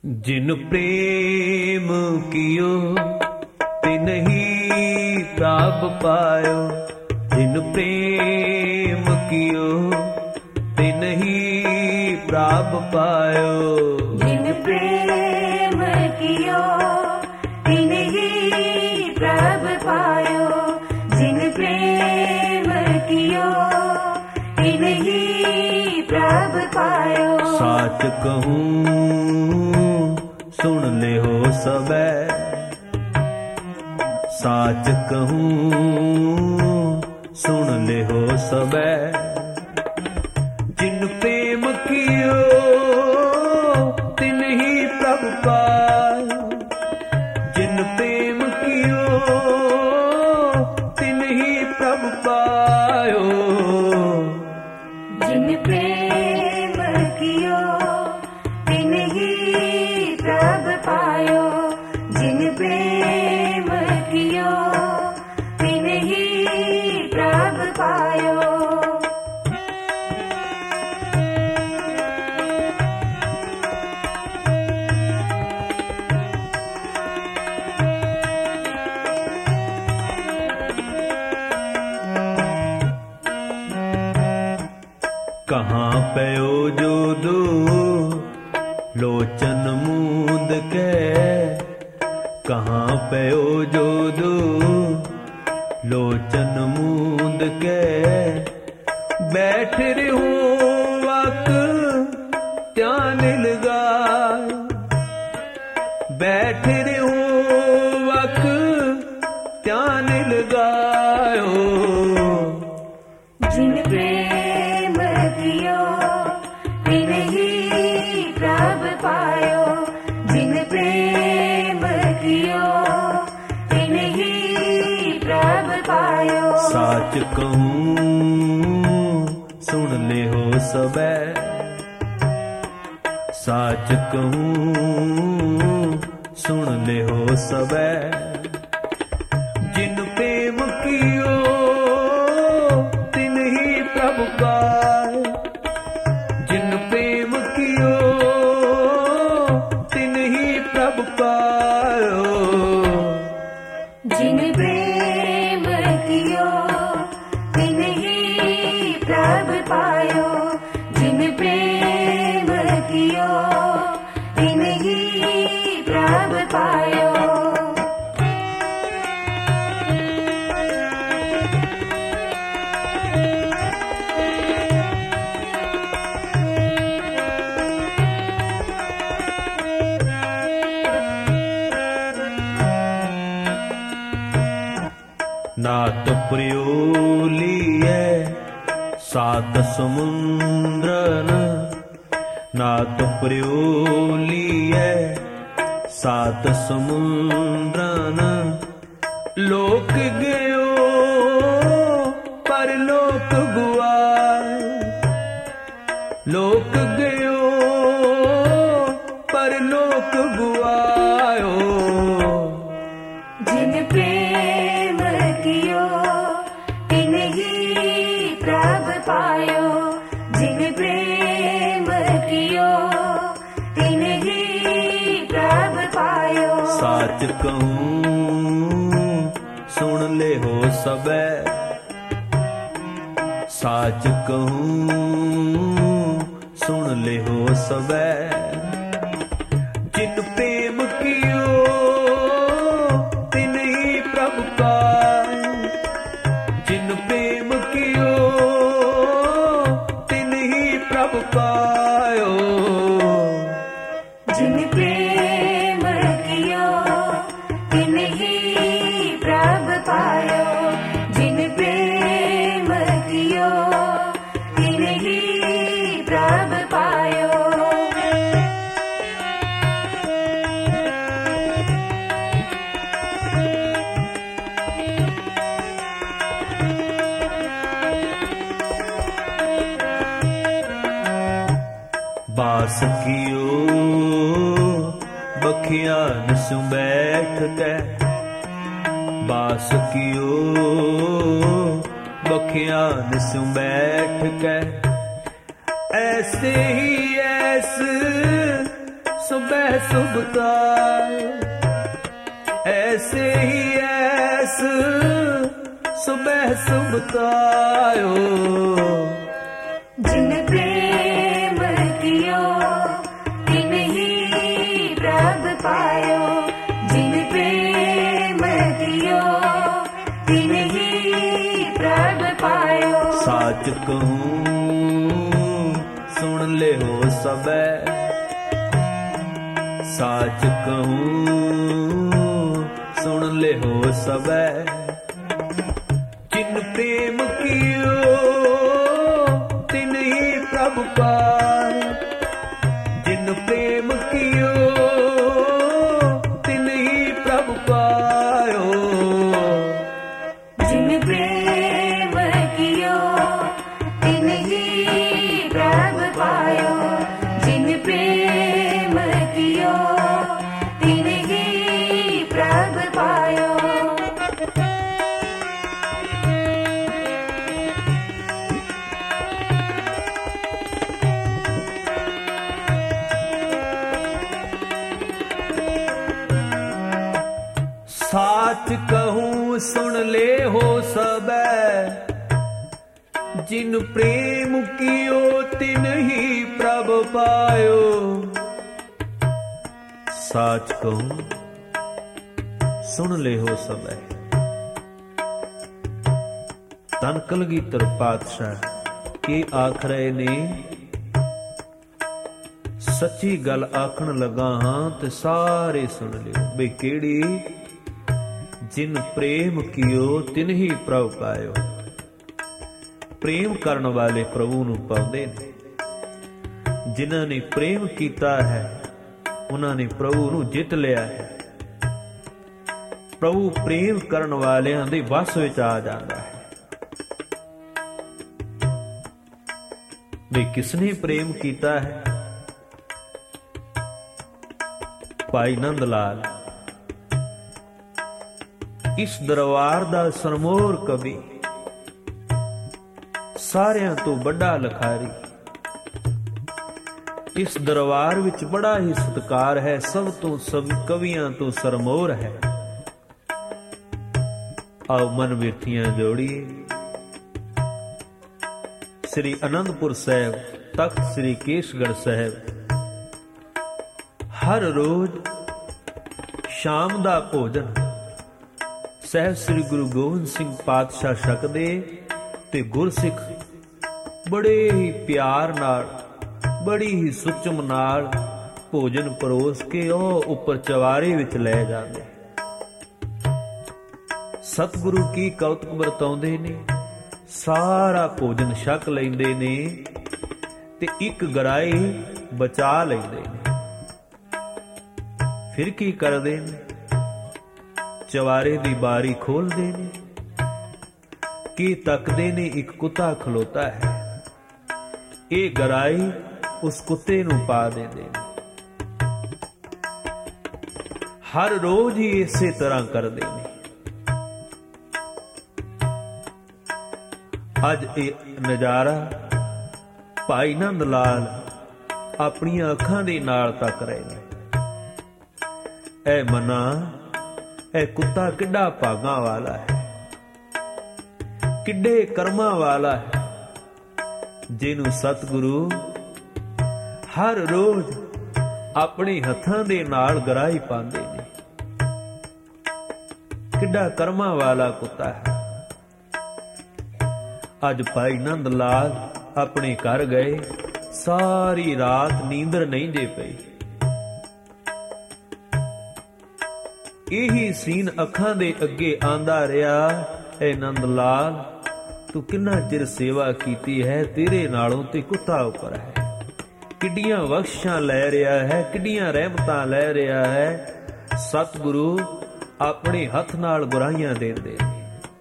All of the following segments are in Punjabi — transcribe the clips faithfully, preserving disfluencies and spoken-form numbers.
जिन प्रेम कियो तिन ही प्राप पायो, जिन प्रेम कियो तिन ही प्राप पायो। जिन प्रेम कियो तिन ही प्रभ पायो, जिन प्रेम कियो तिन ही प्रभ पायो। साच कहूँ सुन ले हो सबे, साच कहूँ सुन ले हो सबे। जिन प्रेम कियो तिन ही प्रभ पायो, जिन प्रेम कियो तिन ही प्रभ पायो। जिन प्रेम कियो तिन ही प्रभ पायो, जिन प्रेम कियो तिन ही प्रभ पायो। कहाँ पयो जो दो लोचन मूंद के, कहाँ पयो जो दो लोचन मूंद के। बैठ रहो वक ध्यान लगाए, बैठ रहो वक ध्यान लगायो। जिन प्रेम कियो तिन ही प्रभ पायो, जिन प्रेम कियो तिन ही प्रभ पायो। साच कहूँ सुन ले हो सबे, साच कहूँ सुन ले हो सबे। जिन प्रेम कियो तिन ही प्रभ पायो, जिन प्रेम कियो तिन ही प्रभ पायो। जिन प्रेम कियो तिन ही प्रभ पायो, जिन प्रेम कियो तिन ही प्रभ पायो। नाथ प्रियोलिए सात समुद्रन, नाथ प्रियोलिए सात समुद्रन। लोक गयो परलोक गुआए, लोक गयो परलोक गुआयो। जिन प्रेम कियो तिन ही प्रभ पायो, जिन प्रेम कियो तिन ही प्रभ पायो। साच कहूँ सुन ले हो सबे, साच कहूँ सुन ले हो सबे। जिन प्रेम कियो तिन ही प्रभ पायो, जिन प्रेम कियो तिन ही प्रभ पायो। जिन प्रेम कियो तिन ही प्रभ पायो, जिन प्रेम कियो तिन ही प्रभ पायो। बास कियो बखियान सु बैठ के, बास कियो बखियान सु बैठ के। ऐसे ही ऐस सो सुबह सुबताय, ऐसे ही ऐस सुबह सुबतायो। जिन प्रेम कियो तिन ही प्रभ पायो, जिन प्रेम कियो तिन ही प्रभ पायो। साच कहूँ सुन ले हो सबे, साच कहूँ सुन ले हो सबे। जिन प्रेम कियो तिन ही प्रभु पाय, जिन प्रेम कियो तिन ही प्रभु पायो। जिन प्रेम कियो तिन ही प्रभ पायो, जिन प्रेम कियो तिन ही प्रभ पायो। साच कहूँ सुन ले हो सबे, जिन प्रेम कियो तिन ही प्रभ पायो। साच कहूँ सुन ले हो सबे। धन कलगीधर पातशाह के आख रहे ने, सच्ची गल आखण लगा हां ते सारे सुन लियो बे केड़ी। जिन प्रेम कियो तिन ही प्रभ पायो। प्रेम करन वाले प्रभु ਨੂੰ ਪਾਉਂਦੇ ਨੇ, ਜਿਨ੍ਹਾਂ ਨੇ ਪ੍ਰੇਮ ਕੀਤਾ ਹੈ ਉਹਨਾਂ ਨੇ ਪ੍ਰਭੂ ਨੂੰ ਜਿੱਤ ਲਿਆ ਹੈ। ਪ੍ਰਭੂ ਪ੍ਰੇਮ ਕਰਨ ਵਾਲਿਆਂ ਦੇ ਵਸ ਵਿੱਚ ਆ ਜਾਂਦਾ ਹੈ। ਵੀ ਕਿਸਨੇ ਪ੍ਰੇਮ ਕੀਤਾ ਹੈ? ਭਾਈ ਨੰਦ ਲਾਲ ਇਸ ਦਰਬਾਰ ਦਾ ਸਰਮੋਰ ਕਵੀ, ਸਾਰਿਆਂ ਤੋਂ ਵੱਡਾ ਲਖਾਰੀ। ਇਸ ਦਰਬਾਰ ਵਿੱਚ ਬੜਾ ਹੀ ਸਤਿਕਾਰ ਹੈ, ਸਭ ਤੋਂ ਸਭ ਕਵੀਆਂ ਤੋਂ ਸਰਮੋਰ ਹੈ। ਆਓ ਮਨ ਵਿਰਥੀਆਂ ਜੋੜੀਏ। ਸ੍ਰੀ ਅਨੰਦਪੁਰ ਸਾਹਿਬ, ਤਖਤ ਸ੍ਰੀ ਕੇਸਗੜ੍ਹ ਸਾਹਿਬ, ਹਰ ਰੋਜ਼ ਸ਼ਾਮ ਦਾ ਭੋਜਨ ਸਹਿਬ ਸ੍ਰੀ ਗੁਰੂ ਗੋਬਿੰਦ ਸਿੰਘ ਪਾਤਸ਼ਾਹ ਛਕਦੇ ਤੇ ਗੁਰਸਿੱਖ ਬੜੇ ਹੀ ਪਿਆਰ ਨਾਲ, ਬੜੀ ਹੀ ਸੁਚਮ ਨਾਲ ਭੋਜਨ ਪਰੋਸ ਕੇ ਉਹ ਉੱਪਰ ਚਵਾਰੇ ਵਿੱਚ ਲੈ ਜਾਂਦੇ। ਸਤਿਗੁਰੂ ਕੀ ਕੌਤਕ ਵਰਤਾਉਂਦੇ ਨੇ, ਸਾਰਾ ਭੋਜਨ ਛਕ ਲੈਂਦੇ ਨੇ ਤੇ ਇੱਕ ਗਰਾਈ ਬਚਾ ਲੈਂਦੇ ਨੇ। ਫਿਰ ਕੀ ਕਰਦੇ ਨੇ? ਚਵਾਰੇ ਦੀ ਬਾਰੀ ਖੋਲਦੇ ਨੇ, ਕੀ ਤੱਕਦੇ ਨੇ ਇੱਕ ਕੁੱਤਾ ਖਲੋਤਾ ਹੈ। ਇਹ ਗਰਾਈ ਉਸ ਕੁੱਤੇ ਨੂੰ ਪਾ ਦਿੰਦੇ ਨੇ। ਹਰ ਰੋਜ਼ ਹੀ ਇਸੇ ਤਰ੍ਹਾਂ ਕਰਦੇ ਨੇ। ਅੱਜ ਇਹ ਨਜ਼ਾਰਾ ਭਾਈ ਨੰਦ ਲਾਲ ਆਪਣੀਆਂ ਅੱਖਾਂ ਦੇ ਨਾਲ ਤੱਕ ਰਹੇ ਨੇ। ਇਹ ਮਨਾ, ਇਹ ਕੁੱਤਾ ਕਿੱਡਾ ਭਾਗਾਂ ਵਾਲਾ ਹੈ, ਕਿੱਡੇ ਕਰਮਾਂ ਵਾਲਾ ਹੈ, ਜਿਹਨੂੰ ਸਤਿਗੁਰੂ ਹਰ ਰੋਜ਼ ਆਪਣੇ ਹੱਥਾਂ ਦੇ ਨਾਲ ਗਰਾਈ ਪਾਉਂਦੇ ਨੇ। ਕਿੱਡਾ ਕਰਮਾਂ ਵਾਲਾ ਕੁੱਤਾ ਹੈ। ਅੱਜ ਭਾਈ ਨੰਦ ਲਾਲ ਆਪਣੇ ਘਰ ਗਏ, ਸਾਰੀ ਰਾਤ ਨੀਂਦਰ ਨਹੀਂ ਦੇ ਪਈ। ਇਹੀ ਸੀਨ ਅੱਖਾਂ ਦੇ ਅੱਗੇ ਆਂਦਾ ਰਿਹਾ, ਐ ਨੰਦ ਲਾਲ ਤੂੰ ਕਿੰਨਾ ਚਿਰ ਸੇਵਾ ਕੀਤੀ ਹੈ, ਤੇਰੇ ਨਾਲੋਂ ਤੇ ਕੁੱਤਾ ਉੱਪਰ ਹੈ। ਕਿੱਡੀਆਂ ਬਖਸ਼ਾਂ ਲੈ ਰਿਹਾ ਹੈ, ਕਿੱਡੀਆਂ ਰਹਿਮਤਾਂ ਲੈ ਰਿਹਾ ਹੈ। ਸਤਿਗੁਰੂ ਆਪਣੇ ਹੱਥ ਨਾਲ ਗੁਰਾਈਆਂ ਦਿੰਦੇ ਨੇ।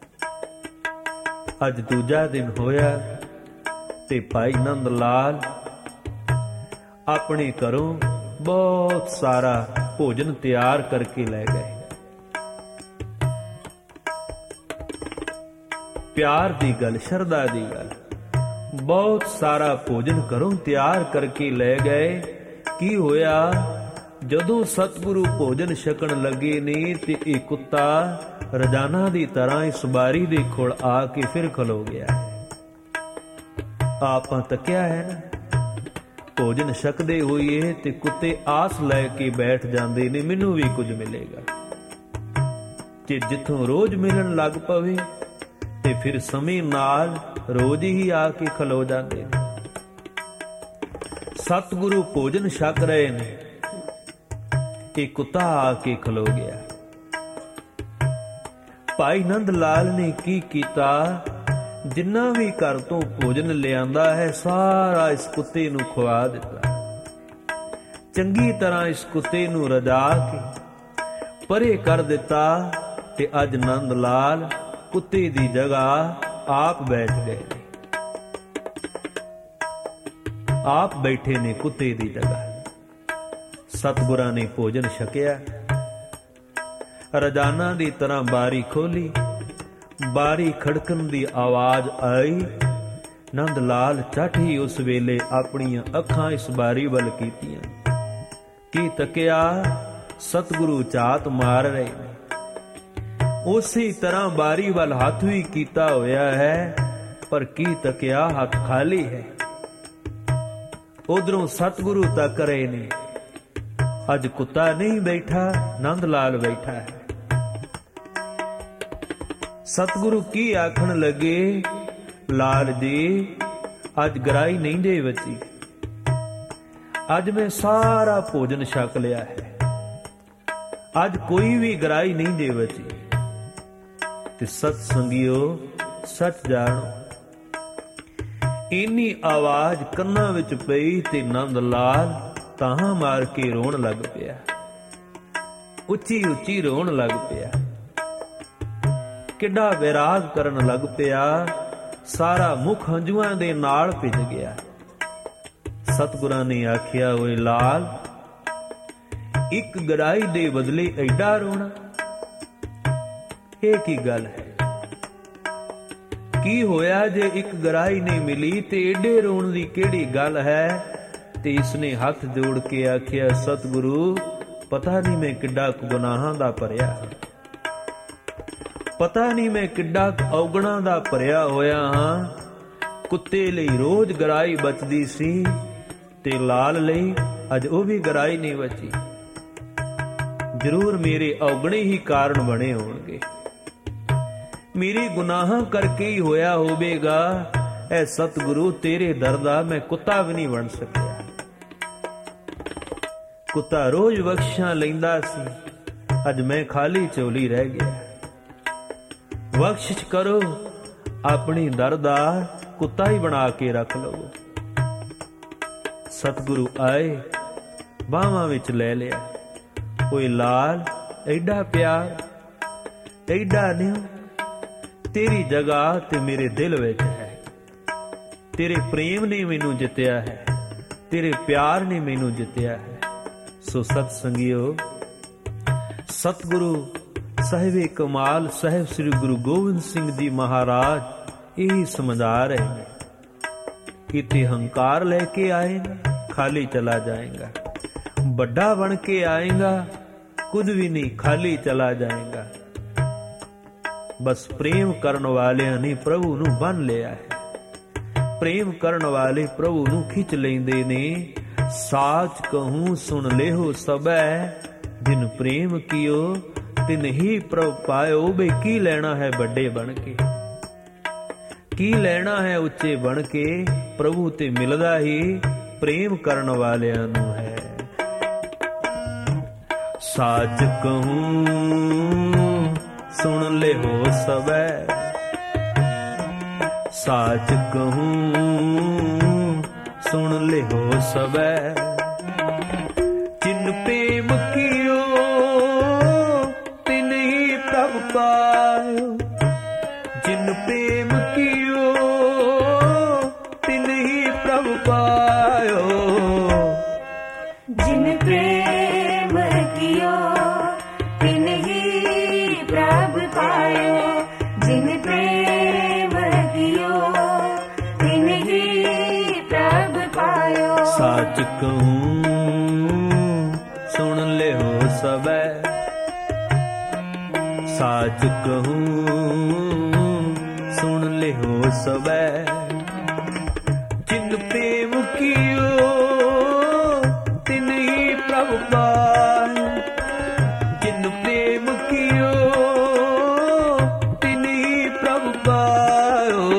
ਅੱਜ ਦੂਜਾ ਦਿਨ ਹੋਇਆ ਤੇ ਭਾਈ ਨੰਦ ਲਾਲ ਆਪਣੇ ਘਰੋਂ ਬਹੁਤ ਸਾਰਾ ਭੋਜਨ ਤਿਆਰ ਕਰਕੇ ਲੈ ਗਏ। ਪਿਆਰ ਦੀ ਗੱਲ, ਸ਼ਰਧਾ ਦੀ ਗੱਲ, ਬਹੁਤ ਸਾਰਾ ਭੋਜਨ ਘਰੋਂ ਤਿਆਰ ਕਰਕੇ ਲੈ ਗਏ। ਕੀ ਹੋਇਆ? ਜਦੋਂ ਸਤਿਗੁਰੂ ਭੋਜਨ ਛਕਣ ਲੱਗੇ ਨੇ ਤੇ ਇਹ ਕੁੱਤਾ ਰੋਜ਼ਾਨਾ ਦੀ ਤਰ੍ਹਾਂ ਇਸ ਬਾਰੀ ਦੇ ਕੋਲ ਆ ਕੇ ਫਿਰ ਖਲੋ ਗਿਆ। ਆਪਾਂ ਤੱਕਿਆ ਹੈ ਨਾ, ਭੋਜਨ ਛਕਦੇ ਹੋਈਏ ਤੇ ਕੁੱਤੇ ਆਸ ਲੈ ਕੇ ਬੈਠ ਜਾਂਦੇ ਨੇ ਮੈਨੂੰ ਵੀ ਕੁਝ ਮਿਲੇਗਾ। ਜੇ ਜਿੱਥੋਂ ਰੋਜ਼ ਮਿਲਣ ਲੱਗ ਪਵੇ ਤੇ ਫਿਰ ਸਮੇਂ ਨਾਲ ਰੋਜ਼ ਹੀ ਆ ਕੇ ਖਲੋ ਜਾਂਦੇ ਨੇ। ਸਤਿਗੁਰੂ ਭੋਜਨ ਛਕ ਰਹੇ ਨੇ, ਇਹ ਕੁੱਤਾ ਆ ਕੇ ਖਲੋ ਗਿਆ। ਭਾਈ ਨੰਦ ਲਾਲ ਨੇ ਕੀ ਕੀਤਾ, ਜਿੰਨਾ ਵੀ ਘਰ ਤੋਂ ਭੋਜਨ ਲਿਆਂਦਾ ਹੈ ਸਾਰਾ ਇਸ ਕੁੱਤੇ ਨੂੰ ਖਵਾ ਦਿੱਤਾ। ਚੰਗੀ ਤਰ੍ਹਾਂ ਇਸ ਕੁੱਤੇ ਨੂੰ ਰਜਾ ਕੇ ਪਰੇ ਕਰ ਦਿੱਤਾ ਤੇ ਅੱਜ ਨੰਦ ਲਾਲ ਕੁੱਤੇ ਦੀ ਜਗ੍ਹਾ ਆਪ ਬੈਠ ਗਏ ਨੇ। ਆਪ ਬੈਠੇ ਨੇ ਕੁੱਤੇ ਦੀ ਜਗ੍ਹਾ। ਸਤਿਗੁਰਾਂ ਨੇ ਭੋਜਨ ਛਕਿਆ, ਰੋਜ਼ਾਨਾ ਦੀ ਤਰ੍ਹਾਂ ਬਾਰੀ ਖੋਲੀ, ਬਾਰੀ ਖੜਕਣ ਦੀ ਆਵਾਜ਼ ਆਈ। ਨੰਦ ਲਾਲ ਝੱਟ ਹੀ ਉਸ ਵੇਲੇ ਆਪਣੀਆਂ ਅੱਖਾਂ ਇਸ ਬਾਰੀ ਵੱਲ ਕੀਤੀਆਂ। ਕੀ ਤੱਕਿਆ, ਸਤਿਗੁਰੂ ਝਾਤ ਮਾਰ ਰਹੇ ਨੇ। ਉਸੇ ਤਰ੍ਹਾਂ ਬਾਰੀ ਵੱਲ ਹੱਥ ਵੀ ਕੀਤਾ ਹੋਇਆ ਹੈ, ਪਰ ਕੀ ਤੱਕਿਆ, ਹੱਥ ਖਾਲੀ ਹੈ। ਉਧਰੋਂ ਸਤਿਗੁਰੂ ਤੱਕ ਰਹੇ ਨੇ। ਅੱਜ ਕੁੱਤਾ ਨਹੀਂ ਬੈਠਾ, ਨੰਦ ਲਾਲ ਬੈਠਾ ਹੈ। ਸਤਿਗੁਰੂ ਕੀ ਆਖਣ ਲੱਗੇ, ਲਾਲ ਜੀ ਅੱਜ ਗਰਾਈ ਨਹੀਂ ਜੇ ਬਚੀ, ਅੱਜ ਮੈਂ ਸਾਰਾ ਭੋਜਨ ਛਕ ਲਿਆ ਹੈ, ਅੱਜ ਕੋਈ ਵੀ ਗਰਾਈ ਨਹੀਂ ਜੇ ਬਚੀ। ਤੇ ਸਤ ਸੰਗਿਓ ਸੱਚ ਜਾਣੋ, ਇੰਨੀ ਆਵਾਜ਼ ਕੰਨਾਂ ਵਿੱਚ ਪਈ ਤੇ ਨੰਦ ਲਾਲ ਤਾਹਾਂ ਮਾਰ ਕੇ ਰੋਣ ਲੱਗ ਪਿਆ, ਉੱਚੀ ਉੱਚੀ ਰੋਣ ਲੱਗ ਪਿਆ, ਕਿੱਡਾ ਵਿਰਾਗ ਕਰਨ ਲੱਗ ਪਿਆ, ਸਾਰਾ ਮੁਖ ਹੰਝੂਆਂ ਦੇ ਨਾਲ ਭਿੱਜ ਗਿਆ। ਸਤਿਗੁਰਾਂ ਨੇ ਆਖਿਆ, ਓਏ ਲਾਲ, ਇੱਕ ਗਰਾਈ ਦੇ ਬਦਲੇ ਐਡਾ ਰੋਣਾ, ਇਹ ਕੀ ਗੱਲ ਹੈ? ਕੀ ਹੋਇਆ ਜੇ ਇੱਕ ਗਰਾਈ ਨਹੀਂ ਮਿਲੀ ਤੇ ਏਡੇ ਰੋਣ ਦੀ ਕਿਹੜੀ ਗੱਲ ਹੈ? ਤੇ ਇਸਨੇ ਹੱਥ ਜੋੜ ਕੇ ਆਖਿਆ, ਸਤਿਗੁਰੂ ਪਤਾ ਨਹੀਂ ਮੈਂ ਕਿੱਡਾ ਗੁਨਾਹਾਂ ਦਾ ਭਰਿਆ, ਪਤਾ ਨਹੀਂ ਮੈਂ ਕਿੱਡਾ ਔਗਣਾ ਦਾ ਭਰਿਆ ਹੋਇਆ ਹਾਂ। ਕੁੱਤੇ ਲਈ ਰੋਜ਼ ਗਰਾਈ ਬਚਦੀ ਸੀ ਤੇ ਲਾਲ ਲਈ ਅੱਜ ਉਹ ਵੀ ਗਰਾਈ ਨਹੀਂ ਬਚੀ। ਜ਼ਰੂਰ ਮੇਰੇ ਔਗਣੇ ਹੀ ਕਾਰਨ ਬਣੇ ਹੋਣਗੇ, ਮੇਰੇ ਗੁਨਾਹਾਂ ਕਰਕੇ ਹੀ ਹੋਇਆ ਹੋਵੇਗਾ। ਐ ਸਤਿਗੁਰੂ ਤੇਰੇ ਦਰ ਦਾ ਮੈਂ ਕੁੱਤਾ ਵੀ ਨਹੀਂ ਬਣ ਸਕਿਆ। ਕੁੱਤਾ ਰੋਜ਼ ਬਖਸ਼ਾਂ ਲੈਂਦਾ ਸੀ, ਅੱਜ ਮੈਂ ਖਾਲੀ ਝੋਲੀ ਰਹਿ ਗਿਆ। ਬਖਸ਼ਿਸ਼ ਕਰੋ, ਆਪਣੀ ਦਰ ਦਾ ਕੁੱਤਾ ਹੀ ਬਣਾ ਕੇ ਰੱਖ ਲਵੋ। ਸਤਿਗੁਰੂ ਆਏ, ਬਾਹਾਂ ਵਿੱਚ ਲੈ ਲਿਆ। ਓਏ ਲਾਲ, ਐਡਾ ਪਿਆਰ, ਐਡਾ ਨਿਉ ਤੇਰੀ ਜਗ੍ਹਾ ਤੇ ਮੇਰੇ ਦਿਲ ਵਿੱਚ ਹੈ। ਤੇਰੇ ਪ੍ਰੇਮ ਨੇ ਮੈਨੂੰ ਜਿੱਤਿਆ ਹੈ, ਤੇਰੇ ਪਿਆਰ ਨੇ ਮੈਨੂੰ ਜਿੱਤਿਆ ਹੈ। ਸੋ ਸਤ ਸੰਗਿਓ, ਸਤਿਗੁਰੂ ਸਾਹਿਬੇ ਕਮਾਲ ਸਾਹਿਬ ਸ੍ਰੀ ਗੁਰੂ ਗੋਬਿੰਦ ਸਿੰਘ ਜੀ ਮਹਾਰਾਜ ਇਹ ਸਮਝਾ ਰਹੇ ਨੇ, ਕਿਤੇ ਹੰਕਾਰ ਲੈ ਕੇ ਆਏ ਖਾਲੀ ਚਲਾ ਜਾਏਗਾ, ਵੱਡਾ ਬਣ ਕੇ ਆਏਗਾ ਕੁਝ ਵੀ ਨਹੀਂ, ਖਾਲੀ ਚਲਾ ਜਾਏਗਾ। ਬਸ ਪ੍ਰੇਮ ਕਰਨ ਵਾਲਿਆਂ ਨੇ ਪ੍ਰਭੂ ਨੂੰ ਬੰਨ ਲਿਆ ਹੈ, ਪ੍ਰੇਮ ਕਰਨ ਵਾਲੇ ਪ੍ਰਭੂ ਨੂੰ ਖਿੱਚ ਲੈਂਦੇ ਨੇ। ਸਾਚ ਕਹੂੰ ਸੁਣ ਲਿਓ ਸਬੈ, ਜਿਨ ਪ੍ਰੇਮ ਕੀਓ ਤਿਨ ਹੀ ਪ੍ਰਭ ਪਾਇਓ। ਬਈ ਕੀ ਲੈਣਾ ਹੈ ਵੱਡੇ ਬਣ ਕੇ, ਕੀ ਲੈਣਾ ਹੈ ਉੱਚੇ ਬਣ ਕੇ, ਪ੍ਰਭੂ ਤੇ ਮਿਲਦਾ ਹੀ ਪ੍ਰੇਮ ਕਰਨ ਵਾਲਿਆਂ ਨੂੰ ਹੈ। ਸਾਚ ਕਹੂੰ ਸੁਣ ਲਿਓ ਸਬੈ, ਸਾਚ ਕਹੂੰ ਸੁਣ ਲਿਓ ਸਬੈ, ਜਿਨ ਪ੍ਰੇਮ ਕੀਓ ਤਿਨ ਹੀ ਪ੍ਰਭ ਪਾਇਓ, ਜਿਨ ਪ੍ਰੇਮ ਕੀਓ ਤਿਨ ਹੀ ਪ੍ਰਭ ਪਾਇਓ। जिन प्रेम कियो तिन ही प्रभ पायो, जिन प्रेम कियो तिन ही प्रभ पायो। साच कहूं सुन सबै साच कहूं सुन ले हो सबै जिन प्रेम कियो तिन ही प्रभु पाए जिन प्रेम कियो तिन ही प्रभु पायो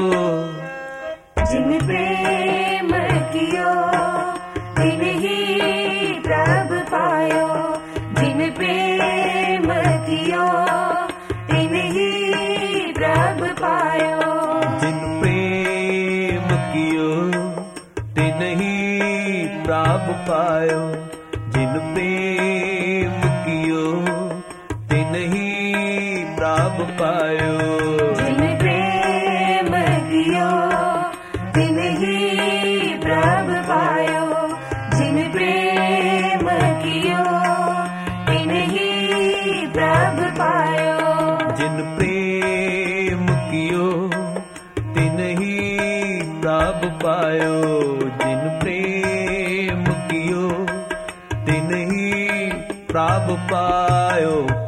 जिन प्रेम कियो तिन ही प्रभु पायो जिन प्रेम कियो तिन ही प्रभु पायो जिन प्रेम कियो तिन ही प्रभु पायो जिन प्रेम कियो तिन ही प्रभु पायो जिन प्रेम कियो तिन ही प्रभु पायो जिन प्रेम कियो तिन ही प्रभु पायो जिन प्रेम कियो तिन ही प्रभु पायो जिन प्रेम कियो तिन ही प्रभु पायो।